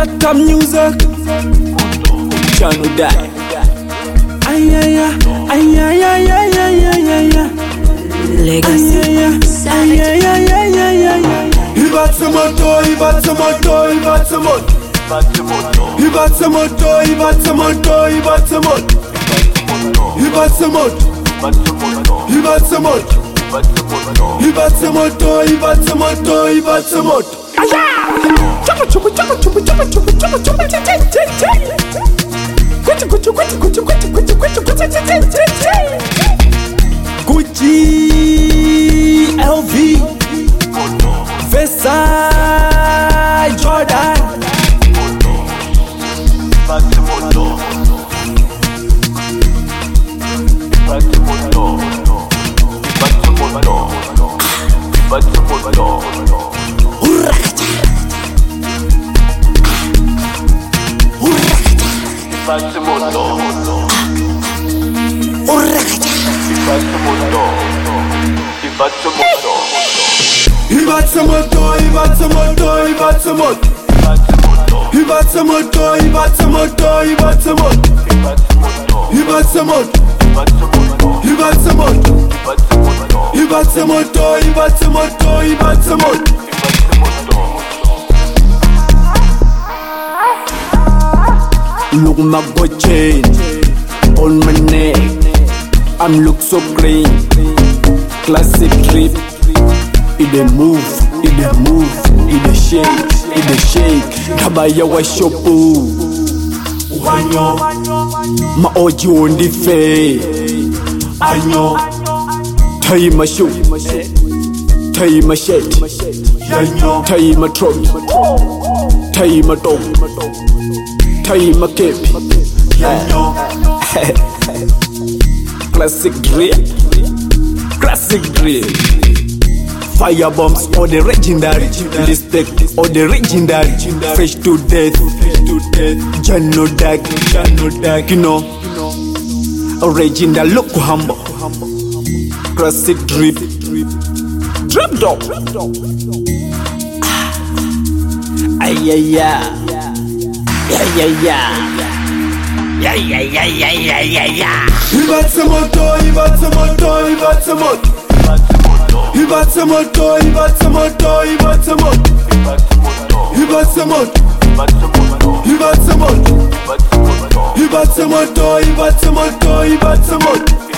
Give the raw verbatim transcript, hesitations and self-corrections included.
Shut up music. Channel die. Ay ay ay ay ay ay ay ay ay ay. Legacy. Ay ay ay ay ay ay ay. Il bat ce moto, il bat ce moto, il bat ce moto. Il bat ce moto, il bat ce moto, il bat ce moto. Il bat ce moto, il bat ce moto. Il bat ce moto, il bat ce moto, il bat ce moto. Chupa chupa chupa chupa chupa chupa chupa chupa chupa chupa. Gucci Gucci Gucci Gucci Gucci Gucci Gucci Gucci Gucci L V Versace Jordan. Il bat ce moto, il bat ce moto, il bat ce moto. Il bat ce moto, il bat ce moto, il bat ce moto. Il bat ce moto, il bat ce moto. Il bat ce moto, il bat ce moto, il bat ce moto. Look my gold chain on my neck. I'm look so green. Classic drip. It dey move, it dey move, it dey shake, it dey shake. Kabaya wa shopu. Wanyo, Ma oji on the face. anyo, Tie my shoe, tie my shirt, yanyo, tie my throat, tie my dog, tie my cape. yanyo. Classic drip, classic drip. Fire bombs or the legendary, respect or the legendary. Fresh to death, Jano Dag, Jano Dag, you know. Original look humble, classic drip, drip dog. Ay ay ay, ay ay ay. Yeah, yeah, yeah, yeah, yeah, yeah, yeah. Il bat ce moto, il bat ce moto, il bat ce moto. Il bat ce moto, il bat ce moto, il bat ce moto. Il bat ce moto, il bat ce moto. Il bat ce moto, il bat ce moto, il bat ce moto.